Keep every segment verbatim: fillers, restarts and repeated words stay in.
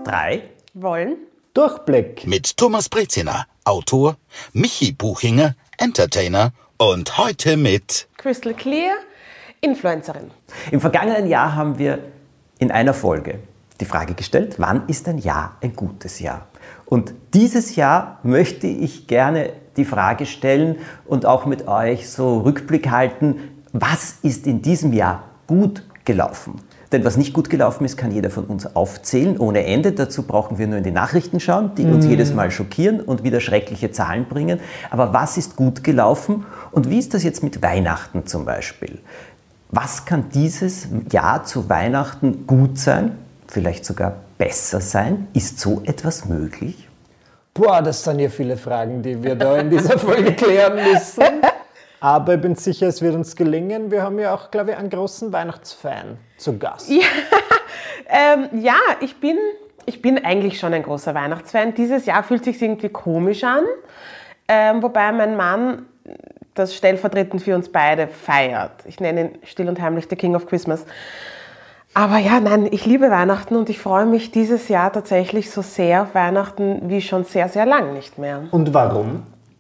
drei wollen Durchblick mit Thomas Breziner, Autor, Michi Buchinger, Entertainer und heute mit Crystal Clear, Influencerin. Im vergangenen Jahr haben wir in einer Folge die Frage gestellt, wann ist ein Jahr ein gutes Jahr? Und dieses Jahr möchte ich gerne die Frage stellen und auch mit euch so Rückblick halten, was ist in diesem Jahr gut gelaufen? Denn was nicht gut gelaufen ist, kann jeder von uns aufzählen, ohne Ende. Dazu brauchen wir nur in die Nachrichten schauen, die uns mm. jedes Mal schockieren und wieder schreckliche Zahlen bringen. Aber was ist gut gelaufen und wie ist das jetzt mit Weihnachten zum Beispiel? Was kann dieses Jahr zu Weihnachten gut sein, vielleicht sogar besser sein? Ist so etwas möglich? Boah, das sind ja viele Fragen, die wir da in dieser Folge klären müssen. Aber ich bin sicher, es wird uns gelingen. Wir haben ja auch, glaube ich, einen großen Weihnachtsfan zu Gast. Ja, ähm, ja ich, bin, ich bin eigentlich schon ein großer Weihnachtsfan. Dieses Jahr fühlt sich irgendwie komisch an, ähm, wobei mein Mann das stellvertretend für uns beide feiert. Ich nenne ihn still und heimlich der King of Christmas. Aber ja, nein, ich liebe Weihnachten und ich freue mich dieses Jahr tatsächlich so sehr auf Weihnachten wie schon sehr, sehr lang nicht mehr. Und warum?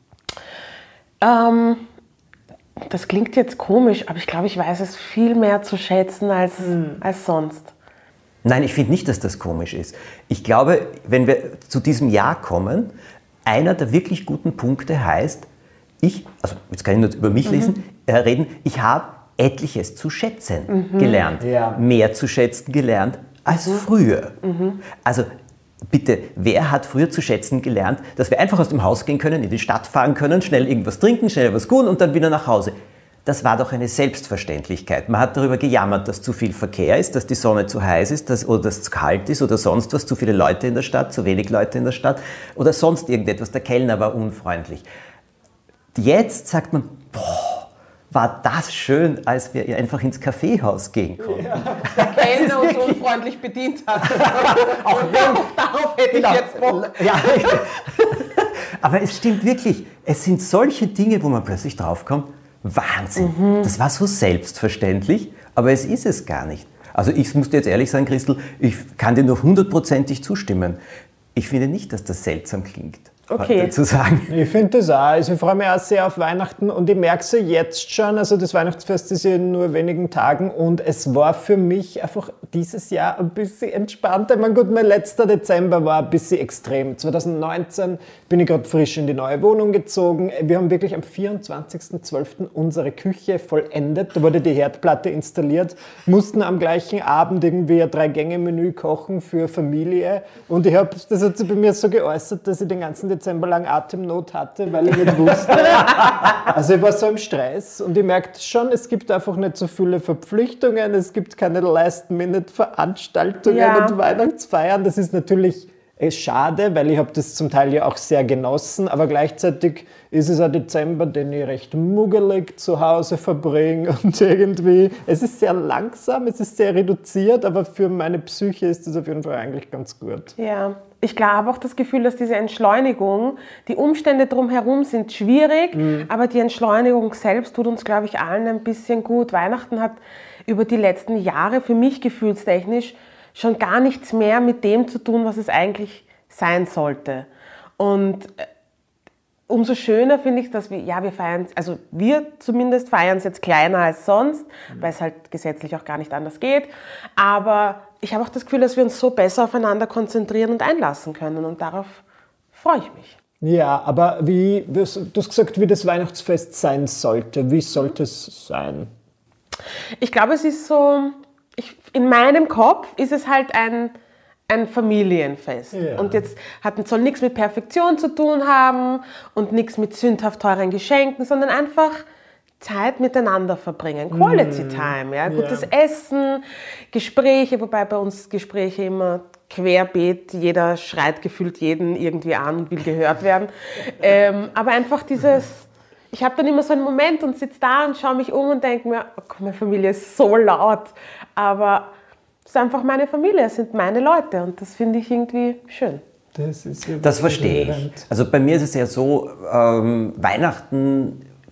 Ähm, das klingt jetzt komisch, aber ich glaube, ich weiß es viel mehr zu schätzen als, hm. als sonst. Nein, ich finde nicht, dass das komisch ist. Ich glaube, wenn wir zu diesem Jahr kommen, einer der wirklich guten Punkte heißt, ich, also jetzt kann ich nur über mich mhm. lesen, äh, reden, ich habe etliches zu schätzen mhm. gelernt, ja. mehr zu schätzen gelernt als mhm. früher. Mhm. Also bitte, wer hat früher zu schätzen gelernt, dass wir einfach aus dem Haus gehen können, in die Stadt fahren können, schnell irgendwas trinken, schnell was tun und dann wieder nach Hause? Das war doch eine Selbstverständlichkeit. Man hat darüber gejammert, dass zu viel Verkehr ist, dass die Sonne zu heiß ist, dass, oder dass es zu kalt ist oder sonst was, zu viele Leute in der Stadt, zu wenig Leute in der Stadt oder sonst irgendetwas. Der Kellner war unfreundlich. Jetzt sagt man, boah, war das schön, als wir einfach ins Kaffeehaus gehen konnten. Ja. Der Kellner uns unfreundlich bedient hat. Auch darauf hätte genau. ich jetzt Bock. Ja, aber es stimmt wirklich, es sind solche Dinge, wo man plötzlich draufkommt, Wahnsinn, mhm. das war so selbstverständlich, aber es ist es gar nicht. Also ich muss dir jetzt ehrlich sagen, Christel, ich kann dir nur hundertprozentig zustimmen. Ich finde nicht, dass das seltsam klingt. Okay. Zu sagen. Ich finde das auch. Also ich freue mich auch sehr auf Weihnachten und ich merke es jetzt schon, also das Weihnachtsfest ist ja in nur wenigen Tagen und es war für mich einfach dieses Jahr ein bisschen entspannter. Ich meine, gut, mein letzter Dezember war ein bisschen extrem. zwanzig neunzehn bin ich gerade frisch in die neue Wohnung gezogen. Wir haben wirklich am vierundzwanzigsten zwölften unsere Küche vollendet. Da wurde die Herdplatte installiert, mussten am gleichen Abend irgendwie ein Drei-Gänge-Menü kochen für Familie und ich habe, das hat sich bei mir so geäußert, dass ich den ganzen Dezember lang Atemnot hatte, weil ich nicht wusste. Also ich war so im Stress und ich merkte schon, es gibt einfach nicht so viele Verpflichtungen, es gibt keine Last-Minute-Veranstaltungen ja. und Weihnachtsfeiern. Das ist natürlich schade, weil ich habe das zum Teil ja auch sehr genossen, aber gleichzeitig ist es ein Dezember, den ich recht muggelig zu Hause verbringe und irgendwie, es ist sehr langsam, es ist sehr reduziert, aber für meine Psyche ist das auf jeden Fall eigentlich ganz gut. Ja. Ich habe auch das Gefühl, dass diese Entschleunigung, die Umstände drumherum sind schwierig, mhm. aber die Entschleunigung selbst tut uns, glaube ich, allen ein bisschen gut. Weihnachten hat über die letzten Jahre für mich gefühlstechnisch schon gar nichts mehr mit dem zu tun, was es eigentlich sein sollte. Und umso schöner finde ich, dass wir, ja, wir feiern, also wir zumindest feiern es jetzt kleiner als sonst, mhm. weil es halt gesetzlich auch gar nicht anders geht. Aber ich habe auch das Gefühl, dass wir uns so besser aufeinander konzentrieren und einlassen können und darauf freue ich mich. Ja, aber wie, du hast gesagt, wie das Weihnachtsfest sein sollte. Wie sollte es sein? Ich glaube, es ist so, ich, in meinem Kopf ist es halt ein, ein Familienfest. Ja. Und jetzt hat, soll nichts mit Perfektion zu tun haben und nichts mit sündhaft teuren Geschenken, sondern einfach Zeit miteinander verbringen, Quality mm. Time, ja, gutes yeah. Essen, Gespräche, wobei bei uns Gespräche immer querbeet, jeder schreit gefühlt jeden irgendwie an und will gehört werden. ähm, aber einfach dieses, ich habe dann immer so einen Moment und sitze da und schaue mich um und denke mir, oh, meine Familie ist so laut, aber es ist einfach meine Familie, es sind meine Leute und das finde ich irgendwie schön. Das, ist ja das verstehe ich. Also bei mir ist es ja so, ähm, Weihnachten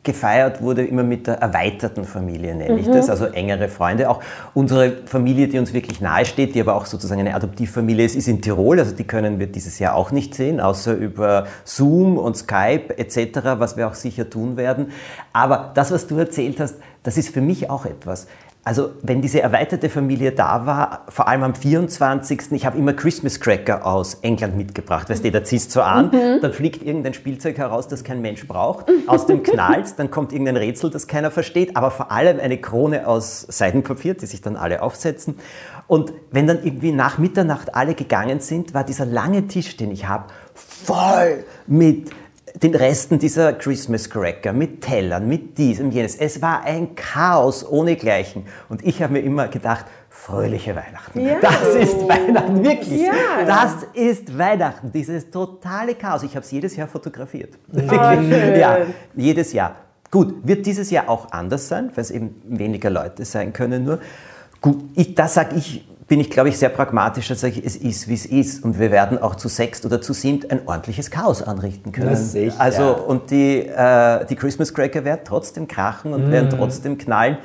gefeiert wurde, immer mit der erweiterten Familie, nenne ich das, also engere Freunde. Auch unsere Familie, die uns wirklich nahe steht, die aber auch sozusagen eine Adoptivfamilie ist, ist in Tirol, also die können wir dieses Jahr auch nicht sehen, außer über Zoom und Skype et cetera, was wir auch sicher tun werden. Aber das, was du erzählt hast, das ist für mich auch etwas. Also wenn diese erweiterte Familie da war, vor allem am vierundzwanzigsten ich habe immer Christmas Cracker aus England mitgebracht. Weißt du, da ziehst du an, mhm. dann fliegt irgendein Spielzeug heraus, das kein Mensch braucht, aus dem knallt, dann kommt irgendein Rätsel, das keiner versteht, aber vor allem eine Krone aus Seidenpapier, die sich dann alle aufsetzen. Und wenn dann irgendwie nach Mitternacht alle gegangen sind, war dieser lange Tisch, den ich habe, voll mit den Resten dieser Christmas Cracker, mit Tellern, mit diesem, jenes. Es war ein Chaos ohnegleichen. Und ich habe mir immer gedacht, fröhliche Weihnachten. Ja. Das ist Weihnachten, wirklich. Ja. Das ist Weihnachten, dieses totale Chaos. Ich habe es jedes Jahr fotografiert. Oh, ja, jedes Jahr. Gut, wird dieses Jahr auch anders sein, weil es eben weniger Leute sein können nur. Gut, ich, das sage ich, bin ich, glaube ich, sehr pragmatisch, dass ich, es ist, wie es ist. Und wir werden auch zu sechst oder zu siebt ein ordentliches Chaos anrichten können. Das sicher. Also, und die, äh, die Christmas Cracker werden trotzdem krachen und mm. werden trotzdem knallen.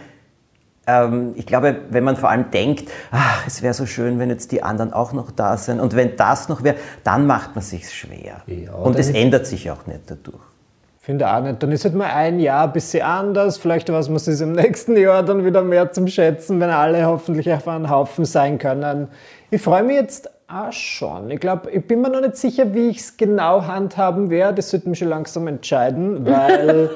Ähm, ich glaube, wenn man vor allem denkt, ach, es wäre so schön, wenn jetzt die anderen auch noch da sind. Und wenn das noch wäre, dann macht man sich schwer. Ja, und es ändert sich auch nicht dadurch. Finde auch nicht. Dann ist halt mal ein Jahr ein bisschen anders. Vielleicht weiß man es im nächsten Jahr dann wieder mehr zum Schätzen, wenn alle hoffentlich auf einen Haufen sein können. Ich freue mich jetzt auch schon. Ich glaube, ich bin mir noch nicht sicher, wie ich es genau handhaben werde. Das sollte mich schon langsam entscheiden, weil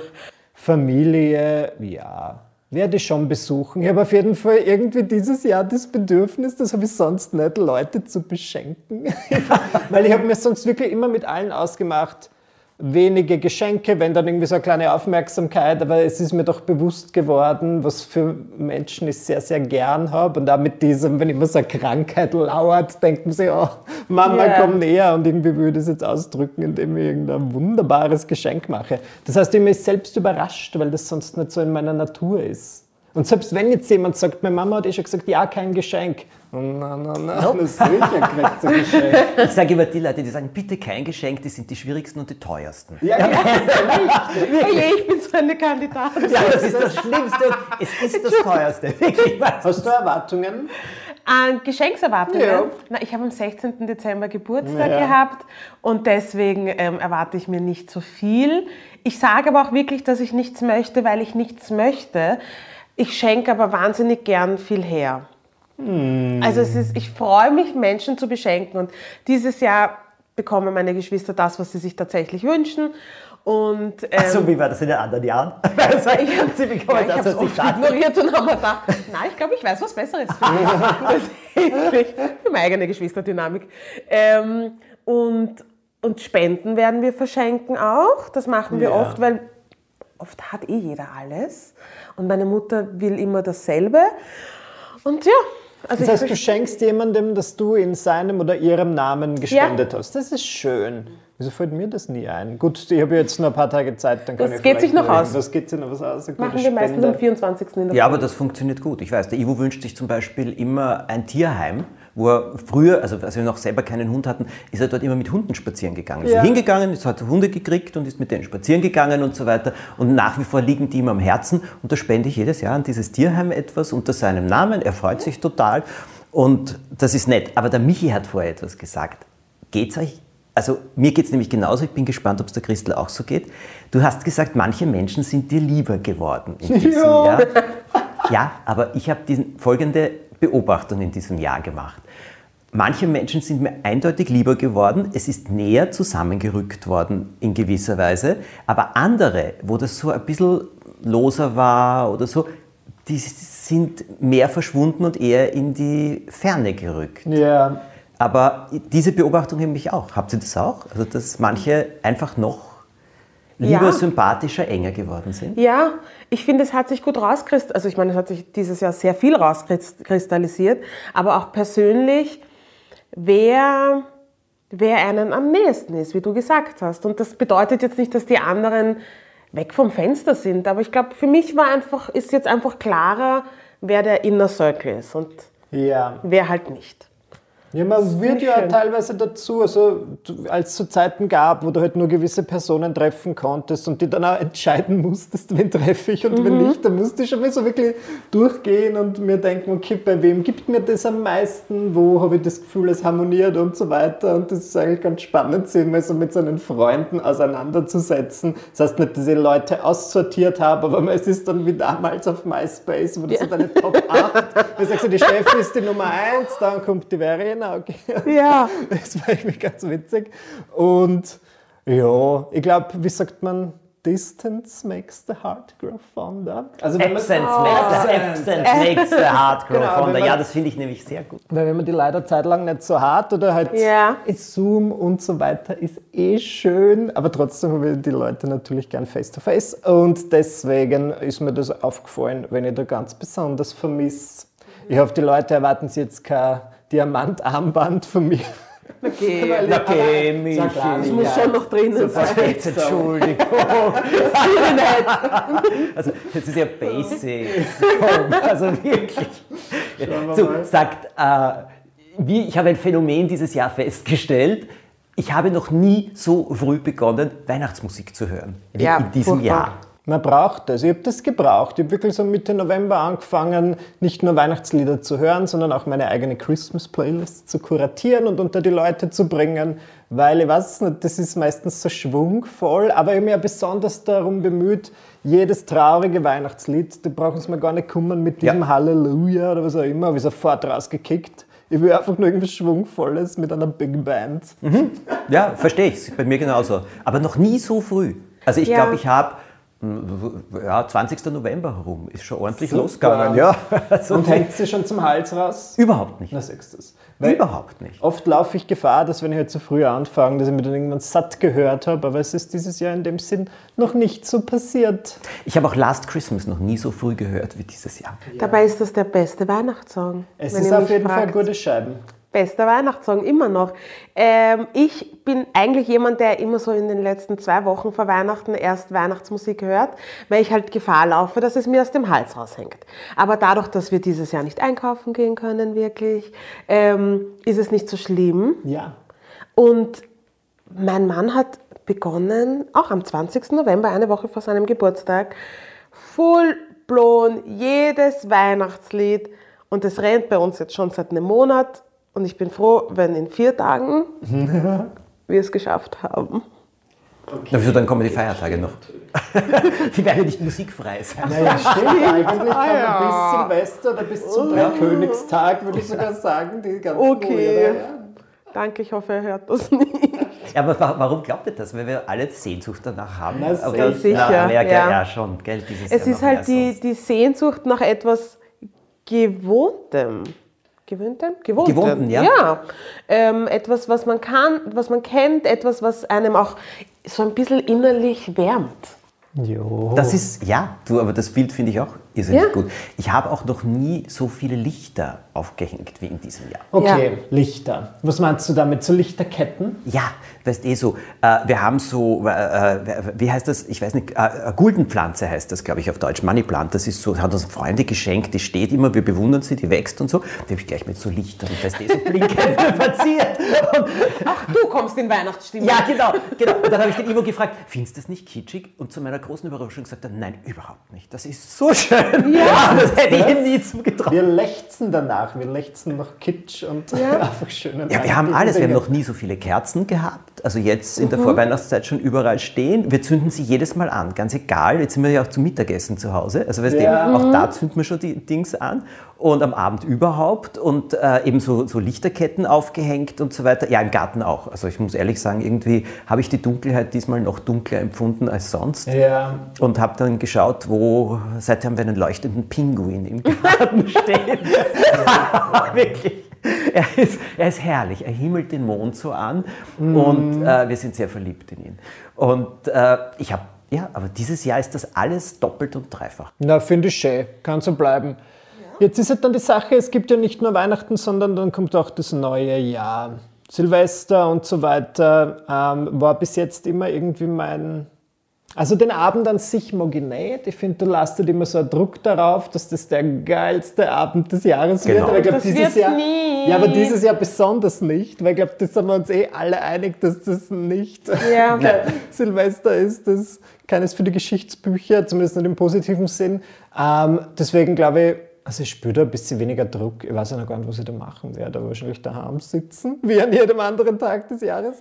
Familie, ja, werde ich schon besuchen. Ich habe auf jeden Fall irgendwie dieses Jahr das Bedürfnis, das habe ich sonst nicht, Leute zu beschenken. Weil ich habe mir sonst wirklich immer mit allen ausgemacht, wenige Geschenke, wenn dann irgendwie so eine kleine Aufmerksamkeit, aber es ist mir doch bewusst geworden, was für Menschen ich sehr, sehr gern habe. Und auch mit diesem, wenn immer so eine Krankheit lauert, denken sie, oh, Mama, yeah. komm näher. Und irgendwie würde ich es jetzt ausdrücken, indem ich irgendein wunderbares Geschenk mache. Das heißt, ich bin selbst überrascht, weil das sonst nicht so in meiner Natur ist. Und selbst wenn jetzt jemand sagt, meine Mama hat eh schon gesagt, ja, kein Geschenk. Oh, nein, nein, nein, nope. Das sicher kriegt so ein Geschenk. Ich sage immer die Leute, die sagen, bitte kein Geschenk, die sind die schwierigsten und die teuersten. Ja, ja, ja, ich bin so eine Kandidatin. Ja, das ist das Schlimmste und es ist das teuerste. Hast du Erwartungen? An Geschenkserwartungen? Ja. Na, ich habe am sechzehnten Dezember Geburtstag ja. gehabt und deswegen ähm, erwarte ich mir nicht so viel. Ich sage aber auch wirklich, dass ich nichts möchte, weil ich nichts möchte. Ich schenke aber wahnsinnig gern viel her. Mm. Also es ist, ich freue mich, Menschen zu beschenken. Und dieses Jahr bekommen meine Geschwister das, was sie sich tatsächlich wünschen. Und, ähm, Ach so, wie war das in den anderen Jahren? Also ich habe sie bekommen, ja, das, was ich ignoriert und habe mir gedacht, nein, ich glaube, ich weiß was Besseres für mich. Tatsächlich, für meine eigene Geschwisterdynamik. Ähm, und, und Spenden werden wir verschenken auch. Das machen wir ja. oft, weil oft hat eh jeder alles. Und meine Mutter will immer dasselbe. Und ja. Also das heißt, du schenkst jemandem, dass du in seinem oder ihrem Namen gespendet ja. hast. Das ist schön. Wieso fällt mir das nie ein? Gut, ich habe jetzt noch ein paar Tage Zeit, dann kann das ich geht sich noch reden. aus. Das geht sich noch was aus. Machen wir meistens am vierundzwanzigsten in der Ja, aber das funktioniert gut. Ich weiß, der Ivo wünscht sich zum Beispiel immer ein Tierheim, wo er früher, also als wir noch selber keinen Hund hatten, ist er dort immer mit Hunden spazieren gegangen. Ist ja. hingegangen, ist, hat Hunde gekriegt und ist mit denen spazieren gegangen und so weiter. Und nach wie vor liegen die ihm am Herzen. Und da spende ich jedes Jahr an dieses Tierheim etwas unter seinem Namen. Er freut sich total. Und das ist nett. Aber der Michi hat vorher etwas gesagt. Geht's euch? Also mir geht es nämlich genauso, ich bin gespannt, ob es der Christel auch so geht. Du hast gesagt, manche Menschen sind dir lieber geworden in diesem ja. Jahr. Ja, aber ich habe folgende Beobachtung in diesem Jahr gemacht. Manche Menschen sind mir eindeutig lieber geworden, es ist näher zusammengerückt worden in gewisser Weise, aber andere, wo das so ein bisschen loser war oder so, die sind mehr verschwunden und eher in die Ferne gerückt. Ja. Aber diese Beobachtung habe ich auch. Habt ihr das auch? Also, dass manche einfach noch lieber, ja. sympathischer, enger geworden sind? Ja, ich finde, es hat sich gut rauskristallisiert. Also ich meine, es hat sich dieses Jahr sehr viel rauskristallisiert. Aber auch persönlich, wer, wer einem am nächsten ist, wie du gesagt hast. Und das bedeutet jetzt nicht, dass die anderen weg vom Fenster sind. Aber ich glaube, für mich war einfach, ist jetzt einfach klarer, wer der Inner Circle ist und ja. wer halt nicht. Ja, man wird ich ja schön. teilweise dazu, also du- als es so Zeiten gab, wo du halt nur gewisse Personen treffen konntest und die dann auch entscheiden musstest, wen treffe ich und wen nicht, dann musste ich schon mal so wirklich durchgehen und mir denken, okay, bei wem gibt mir das am meisten, wo habe ich das Gefühl, es harmoniert und so weiter, und das ist eigentlich ganz spannend, sich mal so mit seinen Freunden auseinanderzusetzen. Das heißt nicht, dass ich Leute aussortiert habe, aber es ist dann wie damals auf MySpace, wo du so deine Top acht, da sagst du, die Steffi ist die Nummer eins, dann kommt die Verena. Okay. Ja. Das war irgendwie ganz witzig. Und ja, ich glaube, wie sagt man, Distance makes the heart grow fonder. Also wenn man- Absence, makes, the, absence makes the heart grow Genau, fonder. wenn man- Ja, das finde ich nämlich sehr gut. Weil wenn man die leider zeitlang nicht so hat oder halt Ja. Zoom und so weiter, ist eh schön, aber trotzdem habe ich die Leute natürlich gern face to face, und deswegen ist mir das aufgefallen, wenn ich da ganz besonders vermisse. Ich hoffe, die Leute erwarten sich jetzt kein Diamantarmband von mir. Okay. Weil ich- Okay, aber- Michi. so klar, Das muss schon noch drinnen sein. Jetzt Entschuldigung. Also, das ist ja basic. Komm, also wirklich. wir So, mal. sagt, äh, wie, ich habe ein Phänomen dieses Jahr festgestellt. Ich habe noch nie so früh begonnen, Weihnachtsmusik zu hören, wie Ja, in diesem furchtbar. Jahr. Man braucht das. Ich habe das gebraucht. Ich habe wirklich so Mitte November angefangen, nicht nur Weihnachtslieder zu hören, sondern auch meine eigene Christmas-Playlist zu kuratieren und unter die Leute zu bringen, weil ich weiß nicht, das ist meistens so schwungvoll, aber ich habe mich ja besonders darum bemüht, jedes traurige Weihnachtslied, da brauchen Sie mir gar nicht kommen mit diesem Ja. Halleluja oder was auch immer, habe ich sofort rausgekickt. Ich will einfach nur irgendwas Schwungvolles mit einer Big Band. Ja, verstehe ich. Bei mir genauso. Aber noch nie so früh. Also ich Ja. glaube, ich habe ja, zwanzigsten November herum. Ist schon ordentlich Super. losgegangen. Ja. Also Und hängt sie schon zum Hals raus? überhaupt nicht. Na, siehst du das. Weil Überhaupt nicht. oft laufe ich Gefahr, dass wenn ich halt zu früh anfange, dass ich mir dann irgendwann satt gehört habe, aber es ist dieses Jahr in dem Sinn noch nicht so passiert. Ich habe auch Last Christmas noch nie so früh gehört wie dieses Jahr. Dabei ist das der beste Weihnachtssong. Es wenn ist ihr auf mich jeden Fall fragt. gute Scheiben. Bester Weihnachtssong, immer noch. Ähm, ich bin eigentlich jemand, der immer so in den letzten zwei Wochen vor Weihnachten erst Weihnachtsmusik hört, weil ich halt Gefahr laufe, dass es mir aus dem Hals raushängt. Aber dadurch, dass wir dieses Jahr nicht einkaufen gehen können, wirklich, ähm, ist es nicht so schlimm. Ja. Und mein Mann hat begonnen, auch am zwanzigsten November, eine Woche vor seinem Geburtstag, full blown jedes Weihnachtslied. Und das rennt bei uns jetzt schon seit einem Monat. Und ich bin froh, wenn in vier Tagen wir es geschafft haben. Dafür dann kommen die Feiertage noch. Die werden nicht musikfrei sein. Naja, stimmt. Eigentlich kann man ja. bis Silvester oder bis zum Dreikönigstag, würde ich sogar sagen, die ganzen Okay. Lieder, ja. Danke, ich hoffe, er hört das nicht. Ja, aber wa- warum glaubt ihr das? Weil wir alle Sehnsucht danach haben. Na, Aber sicher, Na, Amerika, ja. ja. schon, gell, dieses Es Jahr ist noch halt mehr die, sonst. die Sehnsucht nach etwas Gewohntem. Gewöhntem? Gewohntem. Gewohnten, ja. Ja. Ähm, etwas, was man kann, was man kennt, etwas, was einem auch so ein bisschen innerlich wärmt. Jo. Das ist, ja, du, aber das Bild finde ich auch irrsinnig Ja. gut. Ich habe auch noch nie so viele Lichter aufgehängt wie in diesem Jahr. Okay, Lichter. Was meinst du damit? So Lichterketten? Ja, weißt eh so, äh, wir haben so, äh, äh, wie heißt das, ich weiß nicht, äh, Guldenpflanze heißt das, glaube ich, auf Deutsch, Moneyplant, das ist so, hat uns Freunde geschenkt, die steht immer, wir bewundern sie, die wächst und so, die habe ich gleich mit so Lichtern, weißt eh so blinkend verziert. Und, Ach, du kommst in Weihnachtsstimmung. ja, genau, genau. Und dann habe ich den Ivo gefragt, findest du das nicht kitschig? Und zu meiner großen Überraschung gesagt er, nein, überhaupt nicht, das ist so schön. Ja, das hätte ich ihm nie zugetraut. Wir lechzen danach. Wir lechzen nach Kitsch und einfach schönen Ja, wir haben weihnachtlichen alles. Wir haben Dingen. noch nie so viele Kerzen gehabt. Also jetzt in der Vorweihnachtszeit schon überall stehen. Wir zünden sie jedes Mal an, ganz egal. Jetzt sind wir ja auch zum Mittagessen zu Hause. Also weißt Ja. du, auch da zünden wir schon die Dings an. Und am Abend überhaupt. Und äh, eben so, so Lichterketten aufgehängt und so weiter. Ja, im Garten auch. Also ich muss ehrlich sagen, irgendwie habe ich die Dunkelheit diesmal noch dunkler empfunden als sonst. Ja. Und habe dann geschaut, wo, seitdem haben wir einen leuchtenden Pinguin im Garten stehen. Wirklich. Er ist, er ist herrlich, er himmelt den Mond so an und äh, wir sind sehr verliebt in ihn. Und äh, ich habe, ja, aber dieses Jahr ist das alles doppelt und dreifach. Na, finde ich schön. Kann so bleiben. Jetzt ist halt dann die Sache, es gibt ja nicht nur Weihnachten, sondern dann kommt auch das neue Jahr. Silvester und so weiter ähm, war bis jetzt immer irgendwie mein Also den Abend an sich mag ich nicht. Ich finde, du lastet immer so einen Druck darauf, dass das der geilste Abend des Jahres Genau. wird. Aber ich glaub, Das dieses wird's Jahr, nie. Ja, aber dieses Jahr besonders nicht, weil ich glaube, das sind wir uns eh alle einig, dass das nicht Ja. kein Silvester ist, das keines für die Geschichtsbücher, zumindest nicht im positiven Sinn. Ähm, deswegen glaube ich, also ich spüre da ein bisschen weniger Druck. Ich weiß ja noch gar nicht, was ich da machen werde, aber wahrscheinlich daheim sitzen, wie an jedem anderen Tag des Jahres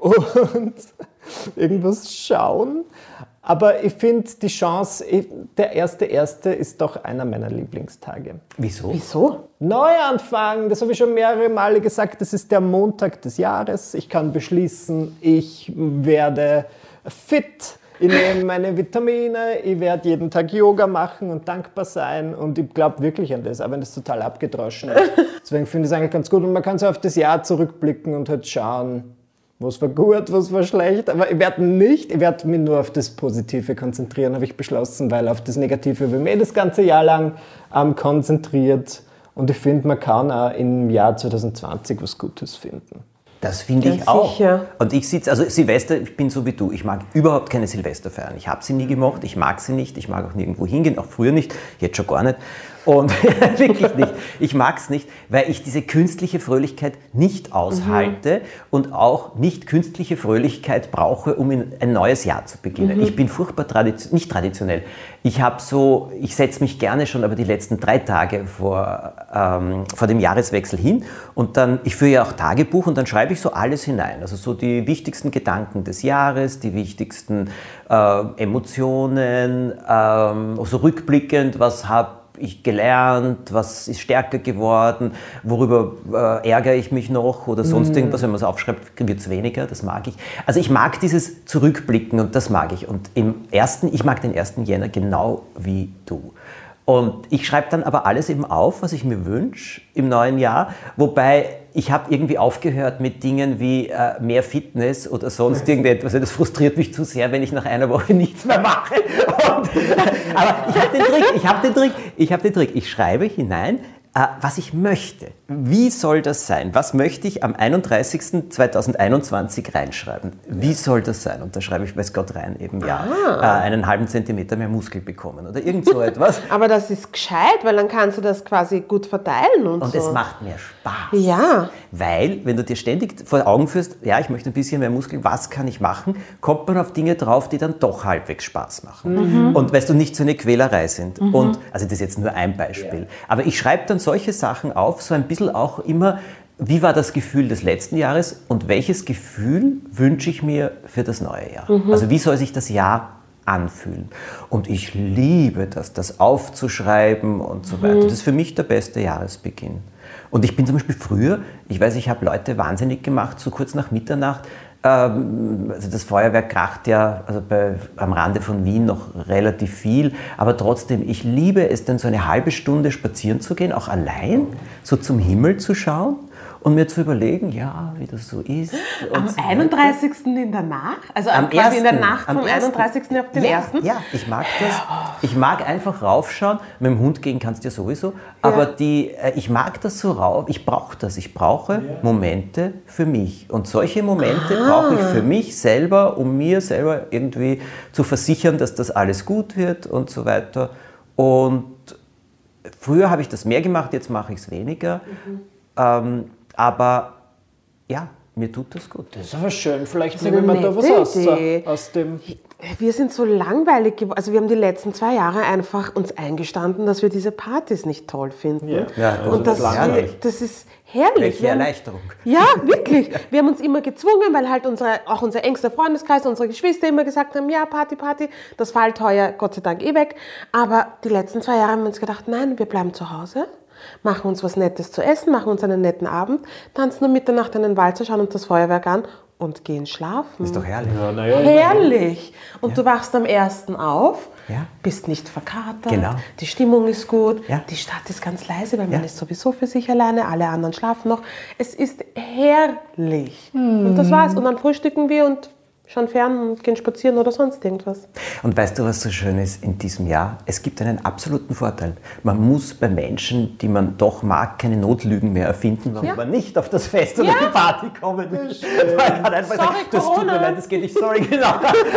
und irgendwas schauen. Aber ich finde die Chance, der erste erste ist doch einer meiner Lieblingstage. Wieso? Wieso? Neuanfang, das habe ich schon mehrere Male gesagt, das ist der Montag des Jahres. Ich kann beschließen, ich werde fit. Ich nehme meine Vitamine, ich werde jeden Tag Yoga machen und dankbar sein und ich glaube wirklich an das, auch wenn das total abgedroschen ist. Deswegen finde ich es eigentlich ganz gut und man kann so auf das Jahr zurückblicken und halt schauen, was war gut, was war schlecht. Aber ich werde nicht, ich werde mich nur auf das Positive konzentrieren, habe ich beschlossen, weil auf das Negative habe ich mich das ganze Jahr lang ähm, konzentriert und ich finde, man kann auch im Jahr zwanzig zwanzig was Gutes finden. Das finde ich Ganz auch. sicher. Und ich sitze, also Silvester, ich bin so wie du, ich mag überhaupt keine Silvesterfeiern. Ich habe sie nie gemocht, ich mag sie nicht, ich mag auch nirgendwo hingehen, auch früher nicht, jetzt schon gar nicht. Und wirklich nicht. Ich mag es nicht, weil ich diese künstliche Fröhlichkeit nicht aushalte mhm. und auch nicht künstliche Fröhlichkeit brauche, um in ein neues Jahr zu beginnen. Mhm. Ich bin furchtbar tradition nicht traditionell. Ich habe so, ich setze mich gerne schon aber die letzten drei Tage vor, ähm, vor dem Jahreswechsel hin und dann, ich führe ja auch Tagebuch und dann schreibe ich so alles hinein. Also so die wichtigsten Gedanken des Jahres, die wichtigsten äh, Emotionen, ähm, so rückblickend, was habe ich gelernt, was ist stärker geworden, worüber äh, ärgere ich mich noch oder sonst mm. irgendwas, wenn man es aufschreibt, wird es weniger, das mag ich. Also ich mag dieses Zurückblicken und das mag ich. Und im ersten, ich mag den ersten Jänner genau wie du. Und ich schreibe dann aber alles eben auf, was ich mir wünsche im neuen Jahr, wobei ich habe irgendwie aufgehört mit Dingen wie äh, mehr Fitness oder sonst irgendetwas. Das frustriert mich zu sehr, wenn ich nach einer Woche nichts mehr mache. Und, aber ich habe den Trick, ich habe den Trick, ich habe den Trick. Ich schreibe hinein, äh, was ich möchte. Wie soll das sein? Was möchte ich am einunddreißigsten zweitausendeinundzwanzig reinschreiben? Wie soll das sein? Und da schreibe ich, weiß Gott, rein, eben ja, äh, einen halben Zentimeter mehr Muskel bekommen oder irgend so etwas. Aber das ist gescheit, weil dann kannst du das quasi gut verteilen und, Und so. es macht mir Spaß. Ja. Weil, wenn du dir ständig vor Augen führst, ja, ich möchte ein bisschen mehr Muskel, was kann ich machen, kommt man auf Dinge drauf, die dann doch halbwegs Spaß machen. Mhm. Und weißt du, nicht so eine Quälerei sind. Mhm. Und, also das ist jetzt nur ein Beispiel. Ja. Aber ich schreibe dann solche Sachen auf, so ein bisschen auch immer, wie war das Gefühl des letzten Jahres und welches Gefühl wünsche ich mir für das neue Jahr? Mhm. Also wie soll sich das Jahr anfühlen? Und ich liebe das, das aufzuschreiben und so weiter. Das ist für mich der beste Jahresbeginn. Und ich bin zum Beispiel früher, ich weiß, ich habe Leute wahnsinnig gemacht, so kurz nach Mitternacht. Ähm, also das Feuerwerk kracht ja also bei, am Rande von Wien noch relativ viel, aber trotzdem, ich liebe es dann so eine halbe Stunde spazieren zu gehen, auch allein, so zum Himmel zu schauen und mir zu überlegen, ja, wie das so ist. Am so einunddreißigsten in der Nacht? Also am quasi ersten, in der Nacht am vom ersten. einunddreißigsten auf den ja, ersten? Ja, ich mag das. Ich mag einfach raufschauen. Mit dem Hund gehen kannst du ja sowieso. Aber Ja. die, äh, ich mag das so rauf. Ich brauche das. Ich brauche Momente für mich. Und solche Momente Ah. brauche ich für mich selber, um mir selber irgendwie zu versichern, dass das alles gut wird und so weiter. Und früher habe ich das mehr gemacht, jetzt mache ich es weniger. Mhm. Ähm, aber ja, mir tut das gut. Das ist aber schön, vielleicht Das ist nehmen wir eine da was nette aus, Idee. so, aus dem... Wir sind so langweilig geworden. Also wir haben die letzten zwei Jahre einfach uns eingestanden, dass wir diese Partys nicht toll finden. Ja. Ja, also Und das, das ist herrlich. das ist herrlich. Welche Wir haben- Erleichterung. Ja, wirklich. Wir haben uns immer gezwungen, weil halt unsere, auch unser engster Freundeskreis, unsere Geschwister immer gesagt haben, ja, Party, Party. Das fällt heuer Gott sei Dank eh weg. Aber die letzten zwei Jahre haben wir uns gedacht, nein, wir bleiben zu Hause, machen uns was Nettes zu essen, machen uns einen netten Abend, tanzen um Mitternacht einen Walzer, schauen uns das Feuerwerk an und gehen schlafen. Ist doch herrlich. Ja, na ja, Herrlich! Und du wachst am ersten auf, Ja. bist nicht verkatert, Genau. die Stimmung ist gut, Ja. die Stadt ist ganz leise, weil Ja. man ist sowieso für sich alleine, alle anderen schlafen noch. Es ist herrlich. Und das war's. Und dann frühstücken wir und schauen fern und gehen spazieren oder sonst irgendwas. Und weißt du, was so schön ist in diesem Jahr? Es gibt einen absoluten Vorteil. Man muss bei Menschen, die man doch mag, keine Notlügen mehr erfinden, warum Ja. man nicht auf das Fest oder Ja. die Party kommen will. Man kann einfach Sorry, sagen, das tut mir Corona. leid, das geht nicht, sorry, genau.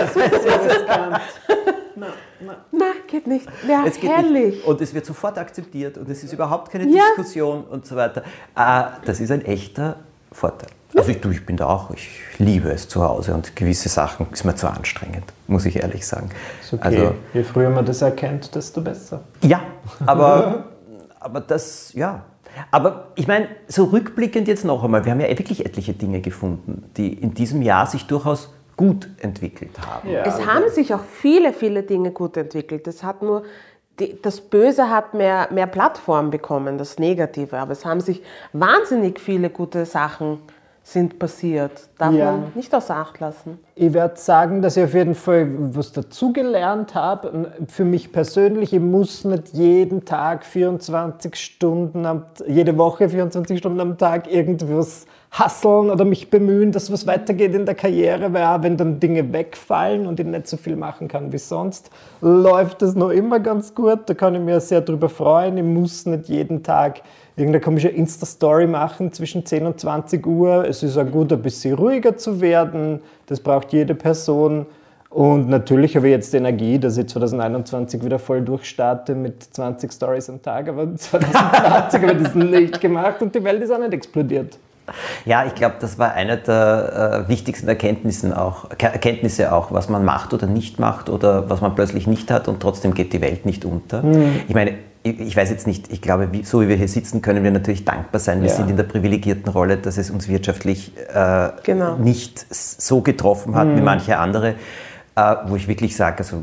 Na, geht nicht. Ja, Es geht herrlich. nicht. Und es wird sofort akzeptiert und es ist überhaupt keine Ja. Diskussion und so weiter. Ah, das ist ein echter Vorteil. Also ich, du, ich bin da auch, ich liebe es zu Hause und gewisse Sachen ist mir zu anstrengend, muss ich ehrlich sagen. Ist okay. Also, Je früher man das erkennt, desto besser. ja, aber, aber das, ja. Aber ich meine, so rückblickend jetzt noch einmal, wir haben ja wirklich etliche Dinge gefunden, die in diesem Jahr sich durchaus gut entwickelt haben. Ja. Es haben sich auch viele, viele Dinge gut entwickelt. Es hat nur, die, das Böse hat mehr, mehr Plattform bekommen, das Negative. Aber es haben sich wahnsinnig viele gute Sachen sind passiert. Darf Ja. man nicht außer Acht lassen. Ich werde sagen, dass ich auf jeden Fall was dazugelernt habe. Für mich persönlich, ich muss nicht jeden Tag vierundzwanzig Stunden, am, jede Woche vierundzwanzig Stunden am Tag irgendwas hasseln oder mich bemühen, dass was weitergeht in der Karriere, weil auch wenn dann Dinge wegfallen und ich nicht so viel machen kann wie sonst, läuft das noch immer ganz gut. Da kann ich mich sehr drüber freuen. Ich muss nicht jeden Tag irgendeine komische Insta-Story machen zwischen zehn und zwanzig Uhr. Es ist auch gut, ein bisschen ruhiger zu werden. Das braucht jede Person. Und natürlich habe ich jetzt die Energie, dass ich zwanzig einundzwanzig wieder voll durchstarte mit zwanzig Stories am Tag. Aber zwanzig zwanzig habe ich das nicht gemacht und die Welt ist auch nicht explodiert. Ja, ich glaube, das war eine der äh, wichtigsten Erkenntnissen auch, Erkenntnisse auch, was man macht oder nicht macht oder was man plötzlich nicht hat und trotzdem geht die Welt nicht unter. Mhm. Ich meine, ich, ich weiß jetzt nicht, ich glaube, wie, so wie wir hier sitzen, können wir natürlich dankbar sein. Wir Ja. sind in der privilegierten Rolle, dass es uns wirtschaftlich äh, Genau. nicht so getroffen hat wie manche andere, äh, wo ich wirklich sage, also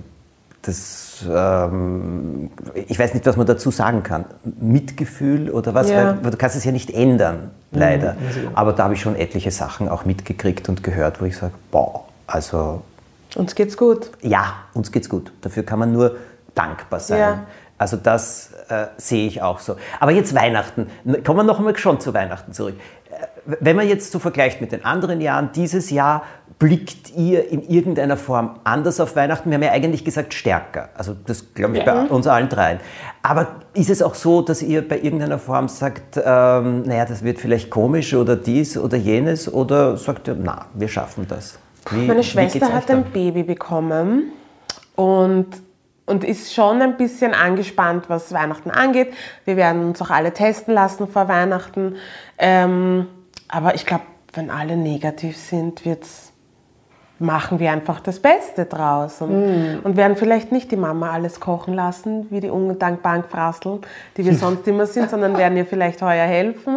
das, ähm, ich weiß nicht, was man dazu sagen kann. Mitgefühl oder was? Ja. Weil du kannst es ja nicht ändern, leider. Aber da habe ich schon etliche Sachen auch mitgekriegt und gehört, wo ich sage, boah, also Uns geht's gut. ja, uns geht's gut. Dafür kann man nur dankbar sein. Ja. Also das äh, sehe ich auch so. Aber jetzt Weihnachten. Kommen wir noch einmal schon zu Weihnachten zurück. Äh, Wenn man jetzt so vergleicht mit den anderen Jahren, dieses Jahr blickt ihr in irgendeiner Form anders auf Weihnachten? Wir haben ja eigentlich gesagt stärker. Also das glaube ich bei uns allen dreien. Aber ist es auch so, dass ihr bei irgendeiner Form sagt, ähm, naja, das wird vielleicht komisch oder dies oder jenes? Oder sagt ihr, na, wir schaffen das? Wie, Meine wie Schwester geht's euch hat da? ein Baby bekommen und, und ist schon ein bisschen angespannt, was Weihnachten angeht. Wir werden uns auch alle testen lassen vor Weihnachten. Ähm, aber ich glaube, wenn alle negativ sind, wird's, machen wir einfach das Beste draus und, Mm. und werden vielleicht nicht die Mama alles kochen lassen, wie die undankbaren Frasseln, die wir sonst immer sind, sondern werden ihr vielleicht heuer helfen.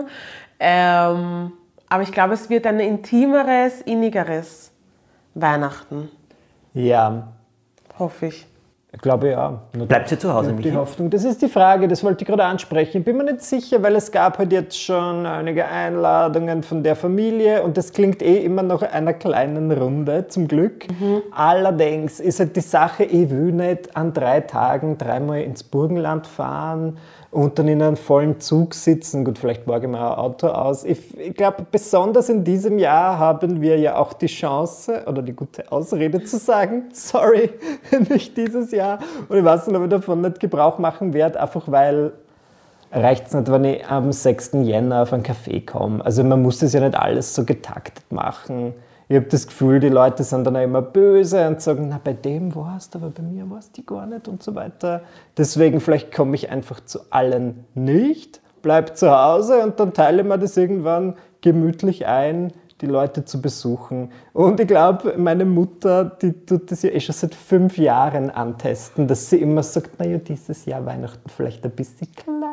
Ähm, aber ich glaube, es wird ein intimeres, innigeres Weihnachten, Ja, hoffe ich. ich glaube ja. Bleibt ihr zu Hause, Die Michi? Hoffnung, das ist die Frage, das wollte ich gerade ansprechen. Ich bin mir nicht sicher, weil es gab halt jetzt schon einige Einladungen von der Familie und das klingt eh immer nach einer kleinen Runde, zum Glück. Allerdings ist halt die Sache, ich will nicht an drei Tagen dreimal ins Burgenland fahren und dann in einem vollen Zug sitzen. Gut, vielleicht borge ich mir ein Auto aus. Ich, ich glaube, besonders in diesem Jahr haben wir ja auch die Chance oder die gute Ausrede zu sagen, sorry, nicht dieses Jahr. Und ich weiß nicht, ob ich davon nicht Gebrauch machen werde, einfach weil reicht es nicht, wenn ich am sechsten Jänner auf einen Café komme. Also man muss das ja nicht alles so getaktet machen. Ich habe das Gefühl, die Leute sind dann auch immer böse und sagen, na, bei dem warst du, aber bei mir warst du gar nicht und so weiter. Deswegen vielleicht komme ich einfach zu allen nicht, bleib zu Hause und dann teile mir das irgendwann gemütlich ein, die Leute zu besuchen. Und ich glaube, meine Mutter, die tut das ja eh schon seit fünf Jahren antesten, dass sie immer sagt, naja, dieses Jahr Weihnachten vielleicht ein bisschen kleiner.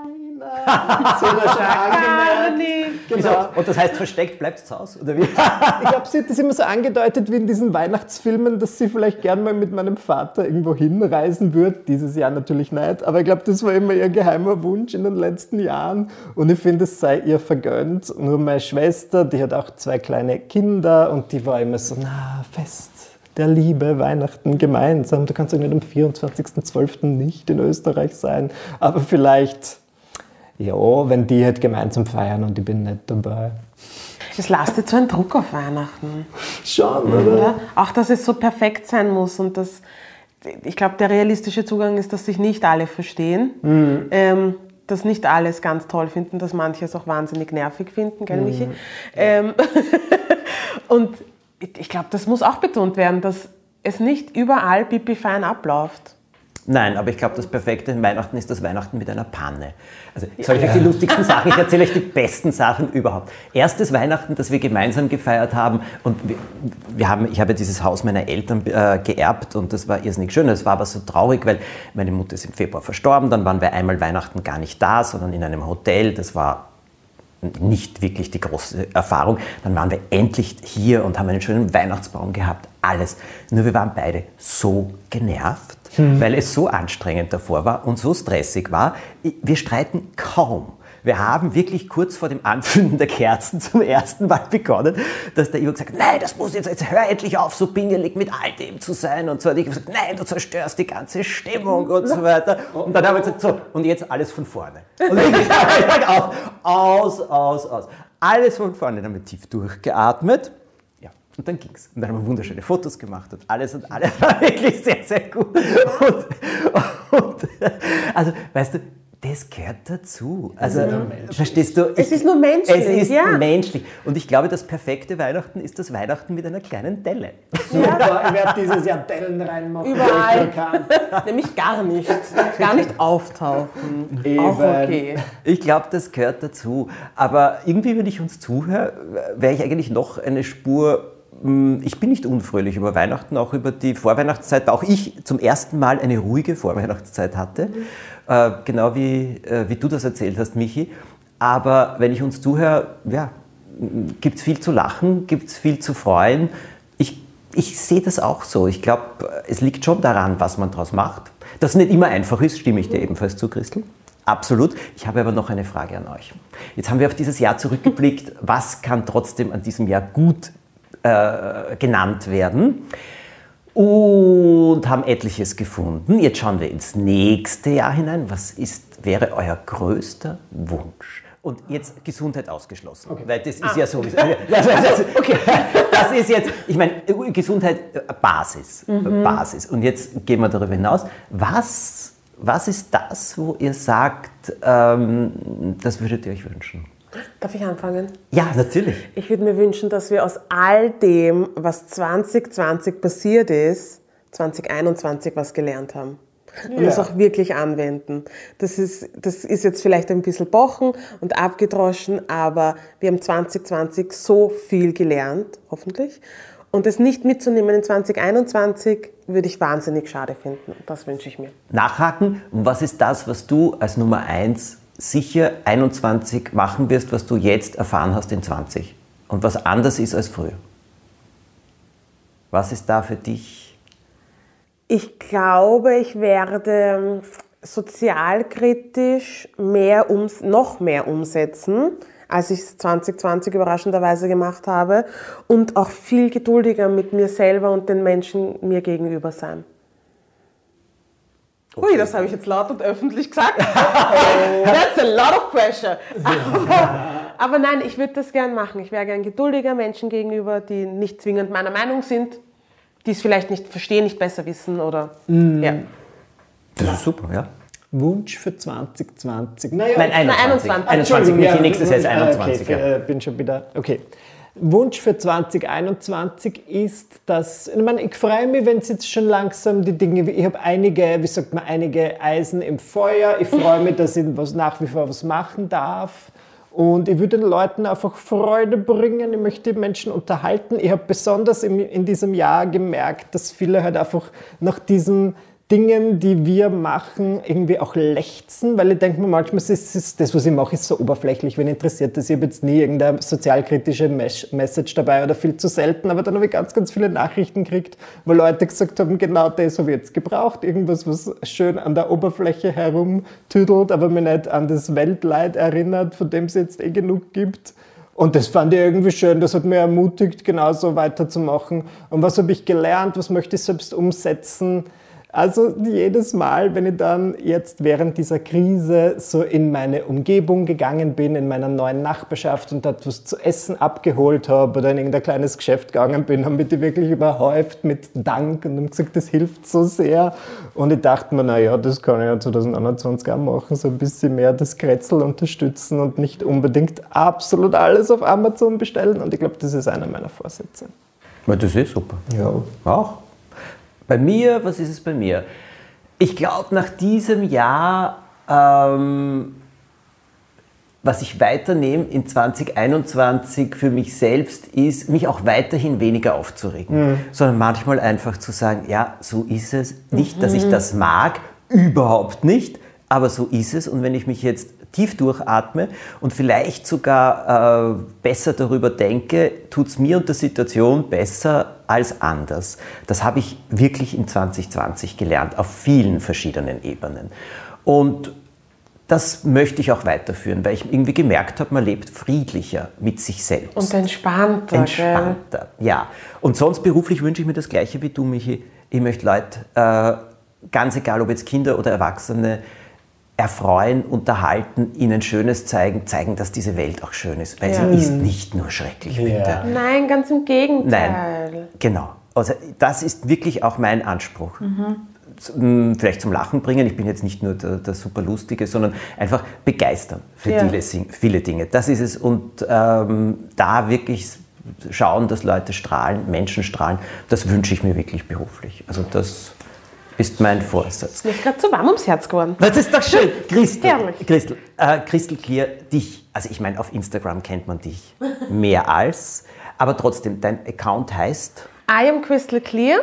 So eine Gar nicht. Wieso? Genau. Und das heißt, versteckt bleibt zu Hause? Oder wie? Ich glaube, sie hat das immer so angedeutet wie in diesen Weihnachtsfilmen, dass sie vielleicht gern mal mit meinem Vater irgendwo hinreisen würde. Dieses Jahr natürlich nicht, aber ich glaube, das war immer ihr geheimer Wunsch in den letzten Jahren. Und ich finde, es sei ihr vergönnt. Nur meine Schwester, die hat auch zwei kleine Kinder und die war immer so, na, Fest der Liebe, Weihnachten gemeinsam. Du kannst ja nicht am vierundzwanzigsten zwölften nicht in Österreich sein, aber vielleicht... Ja, wenn die halt gemeinsam feiern und ich bin nicht dabei. Das lastet so einen Druck auf Weihnachten. Schon, oder? Oder? Auch, dass es so perfekt sein muss und dass, ich glaube, der realistische Zugang ist, dass sich nicht alle verstehen, mhm. ähm, dass nicht alle es ganz toll finden, dass manche es auch wahnsinnig nervig finden, gell, Michi? Mhm. Ähm, und ich glaube, das muss auch betont werden, dass es nicht überall pipi-fein abläuft. Nein, aber ich glaube, das perfekte Weihnachten ist das Weihnachten mit einer Panne. Also soll ich euch die lustigsten Sachen, ich erzähle euch die besten Sachen überhaupt. Erstes Weihnachten, das wir gemeinsam gefeiert haben und wir, wir haben, ich habe dieses Haus meiner Eltern äh, geerbt und das war irrsinnig schön. Es war aber so traurig, weil meine Mutter ist im Februar verstorben, dann waren wir einmal Weihnachten gar nicht da, sondern in einem Hotel. Das war nicht wirklich die große Erfahrung. Dann waren wir endlich hier und haben einen schönen Weihnachtsbaum gehabt, alles. Nur wir waren beide so genervt, hm. weil es so anstrengend davor war und so stressig war. Wir streiten kaum. Wir haben wirklich kurz vor dem Anzünden der Kerzen zum ersten Mal begonnen, dass der Ivo gesagt hat, nein, das muss jetzt, jetzt hör endlich auf, so pingelig mit all dem zu sein. Und so hat ich gesagt, nein, du zerstörst die ganze Stimmung und so weiter. Und dann haben wir gesagt, so, und jetzt alles von vorne. Und ich gesagt, aus, aus, aus, aus. Alles von vorne. Dann haben wir tief durchgeatmet. Ja, und dann ging's. Und dann haben wir wunderschöne Fotos gemacht und alles und alles war wirklich sehr, sehr gut. Und, und also, weißt du, das gehört dazu. Also, verstehst du? Es ist nur menschlich. Es ist ja. menschlich. Und ich glaube, das perfekte Weihnachten ist das Weihnachten mit einer kleinen Delle. Super, ich werde dieses Jahr Dellen reinmachen. Überall. Nämlich gar nicht. Gar nicht auftauchen. Eben. Auch okay. Ich glaube, das gehört dazu. Aber irgendwie, wenn ich uns zuhöre, wäre ich eigentlich noch eine Spur. Ich bin nicht unfröhlich über Weihnachten, auch über die Vorweihnachtszeit, da auch ich zum ersten Mal eine ruhige Vorweihnachtszeit hatte, mhm. äh, genau wie, äh, wie du das erzählt hast, Michi. Aber wenn ich uns zuhöre, ja, gibt es viel zu lachen, gibt es viel zu freuen. Ich, ich sehe das auch so. Ich glaube, es liegt schon daran, was man daraus macht. Dass es nicht immer einfach ist, stimme ich dir ebenfalls zu, Christel. Absolut. Ich habe aber noch eine Frage an euch. Jetzt haben wir auf dieses Jahr zurückgeblickt. Was kann trotzdem an diesem Jahr gut Äh, genannt werden und haben etliches gefunden. Jetzt schauen wir ins nächste Jahr hinein. Was ist, wäre euer größter Wunsch? Und jetzt Gesundheit ausgeschlossen, okay. Weil das ist ah. ja sowieso. Das, das, okay. Das ist jetzt, ich meine, Gesundheit Basis, mhm. Basis. Und jetzt gehen wir darüber hinaus. Was, was ist das, wo ihr sagt, ähm, das würdet ihr euch wünschen? Darf ich anfangen? Ja, natürlich. Ich würde mir wünschen, dass wir aus all dem, was zwanzig zwanzig passiert ist, zwanzig einundzwanzig was gelernt haben. Und ja. das auch wirklich anwenden. Das ist, das ist jetzt vielleicht ein bisschen bochen und abgedroschen, aber wir haben zwanzig zwanzig so viel gelernt, hoffentlich. Und das nicht mitzunehmen in zwanzig einundzwanzig würde ich wahnsinnig schade finden. Das wünsche ich mir. Nachhaken, was ist das, was du als Nummer eins sicher einundzwanzig machen wirst, was du jetzt erfahren hast in zwanzig und was anders ist als früher? Was ist da für dich? Ich glaube, ich werde sozialkritisch mehr ums, noch mehr umsetzen, als ich es zwanzig zwanzig überraschenderweise gemacht habe und auch viel geduldiger mit mir selber und den Menschen mir gegenüber sein. Okay. Ui, das habe ich jetzt laut und öffentlich gesagt. That's a lot of pressure. Aber, aber nein, ich würde das gern machen. Ich wäre gern geduldiger Menschen gegenüber, die nicht zwingend meiner Meinung sind, die es vielleicht nicht verstehen, nicht besser wissen oder mm. ja. Das ist super, ja. Wunsch für zwanzig zwanzig? Naja, Nein, einundzwanzig. einundzwanzig. einundzwanzig, ja, nächstes Jahr ist einundzwanzig. Okay, ja. bin schon wieder, okay. Wunsch für zwanzig einundzwanzig ist, dass, ich meine, ich freue mich, wenn es jetzt schon langsam die Dinge, ich habe einige, wie sagt man, einige Eisen im Feuer, ich freue mich, dass ich was, nach wie vor was machen darf und ich würde den Leuten einfach Freude bringen, ich möchte die Menschen unterhalten. Ich habe besonders in, in diesem Jahr gemerkt, dass viele halt einfach nach diesen Dingen, die wir machen, irgendwie auch lechzen, weil ich denke mir manchmal, ist, ist, das, was ich mache, ist so oberflächlich, wenn interessiert das. Ich habe jetzt nie irgendeine sozialkritische Message dabei oder viel zu selten, aber dann habe ich ganz, ganz viele Nachrichten gekriegt, wo Leute gesagt haben, genau das habe ich jetzt gebraucht, irgendwas, was schön an der Oberfläche herumtüdelt, aber mich nicht an das Weltleid erinnert, von dem es jetzt eh genug gibt. Und das fand ich irgendwie schön, das hat mich ermutigt, genauso weiterzumachen. Und was habe ich gelernt, was möchte ich selbst umsetzen? Also jedes Mal, wenn ich dann jetzt während dieser Krise so in meine Umgebung gegangen bin, in meiner neuen Nachbarschaft und dort was zu essen abgeholt habe oder in irgendein kleines Geschäft gegangen bin, haben mich die wirklich überhäuft mit Dank und haben gesagt, das hilft so sehr. Und ich dachte mir, naja, das kann ich ja zwanzig einundzwanzig auch machen, so ein bisschen mehr das Kretzel unterstützen und nicht unbedingt absolut alles auf Amazon bestellen. Und ich glaube, das ist einer meiner Vorsätze. Das ist super. Ja. Auch. Bei mir, was ist es bei mir? Ich glaube, nach diesem Jahr, ähm, was ich weiternehme in zwanzig einundzwanzig für mich selbst, ist, mich auch weiterhin weniger aufzuregen, mhm. sondern manchmal einfach zu sagen, ja, so ist es. Nicht, dass ich das mag, überhaupt nicht, aber so ist es. Und wenn ich mich jetzt tief durchatme und vielleicht sogar äh, besser darüber denke, tut es mir und der Situation besser als anders. Das habe ich wirklich in zwanzig zwanzig gelernt, auf vielen verschiedenen Ebenen. Und das möchte ich auch weiterführen, weil ich irgendwie gemerkt habe, man lebt friedlicher mit sich selbst. Und entspannter. Entspannter, gell? Ja. Und sonst beruflich wünsche ich mir das Gleiche wie du, Michi. Ich möchte Leute, äh, ganz egal ob jetzt Kinder oder Erwachsene, erfreuen, unterhalten, ihnen Schönes zeigen, zeigen, dass diese Welt auch schön ist. Weil Ja. sie ist nicht nur schrecklich, bitte. Ja. Nein, ganz im Gegenteil. Nein, genau. Also das ist wirklich auch mein Anspruch. Mhm. Vielleicht zum Lachen bringen. Ich bin jetzt nicht nur der, der super Lustige, sondern einfach begeistern für Ja. viele, viele Dinge. Das ist es. Und ähm, da wirklich schauen, dass Leute strahlen, Menschen strahlen, das wünsche ich mir wirklich beruflich. Also das ist mein Vorsatz. Mir ist gerade so warm ums Herz geworden. Das ist doch schön. Christel, Herrlich. Christel, äh, Christel Clear, dich, also ich meine, auf Instagram kennt man dich mehr als, aber trotzdem, dein Account heißt? I am Crystal Clear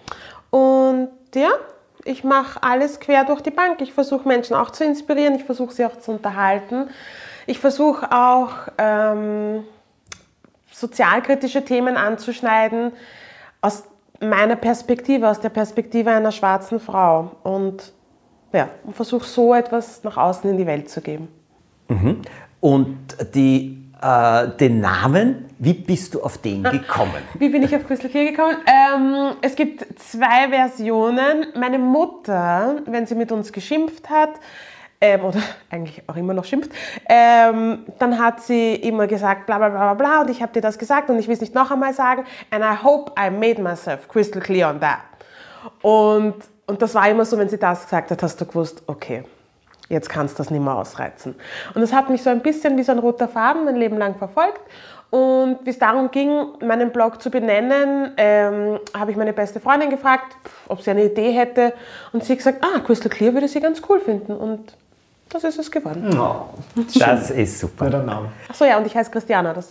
und ja, ich mache alles quer durch die Bank. Ich versuche Menschen auch zu inspirieren, ich versuche sie auch zu unterhalten. Ich versuche auch ähm, sozialkritische Themen anzuschneiden aus meiner Perspektive, aus der Perspektive einer schwarzen Frau und ja, und versuche so etwas nach außen in die Welt zu geben. Mhm. Und die, äh, den Namen, wie bist du auf den gekommen? Wie bin ich auf Crystal Clear gekommen? Ähm, es gibt zwei Versionen. Meine Mutter, wenn sie mit uns geschimpft hat, ähm, oder eigentlich auch immer noch schimpft, ähm, dann hat sie immer gesagt, bla bla bla bla, und ich habe dir das gesagt und ich will es nicht noch einmal sagen. And I hope I made myself crystal clear on that. Und, und das war immer so, wenn sie das gesagt hat, hast du gewusst, okay, jetzt kannst du das nicht mehr ausreizen. Und das hat mich so ein bisschen wie so ein roter Faden mein Leben lang verfolgt. Und wie es darum ging, meinen Blog zu benennen, ähm, habe ich meine beste Freundin gefragt, ob sie eine Idee hätte. Und sie hat gesagt, ah, Crystal Clear würde sie ganz cool finden. Und das ist es geworden. Oh, Das ist super. guter Name. Achso, ja, und ich heiße Christiana. Das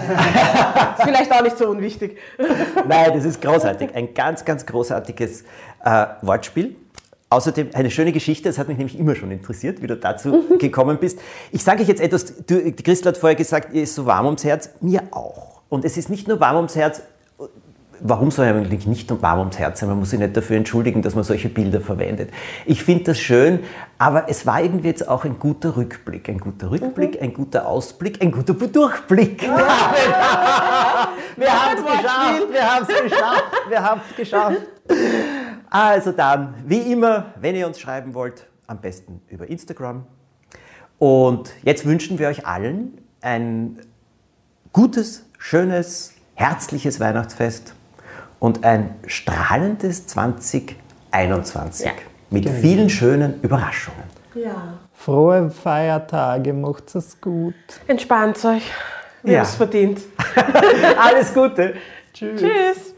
ist vielleicht auch nicht so unwichtig. Nein, das ist großartig. Ein ganz, ganz großartiges äh, Wortspiel. Außerdem eine schöne Geschichte, das hat mich nämlich immer schon interessiert, wie du dazu gekommen bist. Ich sage euch jetzt etwas, du, die Christel hat vorher gesagt, ihr ist so warm ums Herz, mir auch. Und es ist nicht nur warm ums Herz, warum soll er eigentlich nicht warm ums Herz sein? Man muss sich nicht dafür entschuldigen, dass man solche Bilder verwendet. Ich finde das schön, aber es war irgendwie jetzt auch ein guter Rückblick. Ein guter Rückblick, ein guter Ausblick, ein guter Durchblick. Ja. Wir haben es geschafft, wir haben es geschafft, wir haben es geschafft. Also dann, wie immer, wenn ihr uns schreiben wollt, am besten über Instagram. Und jetzt wünschen wir euch allen ein gutes, schönes, herzliches Weihnachtsfest und ein strahlendes zwanzig einundzwanzig Ja. mit vielen schönen Überraschungen. Ja. Frohe Feiertage, macht's es gut. Entspannt euch. Wir Ja. haben es verdient. Alles Gute. Tschüss. Tschüss.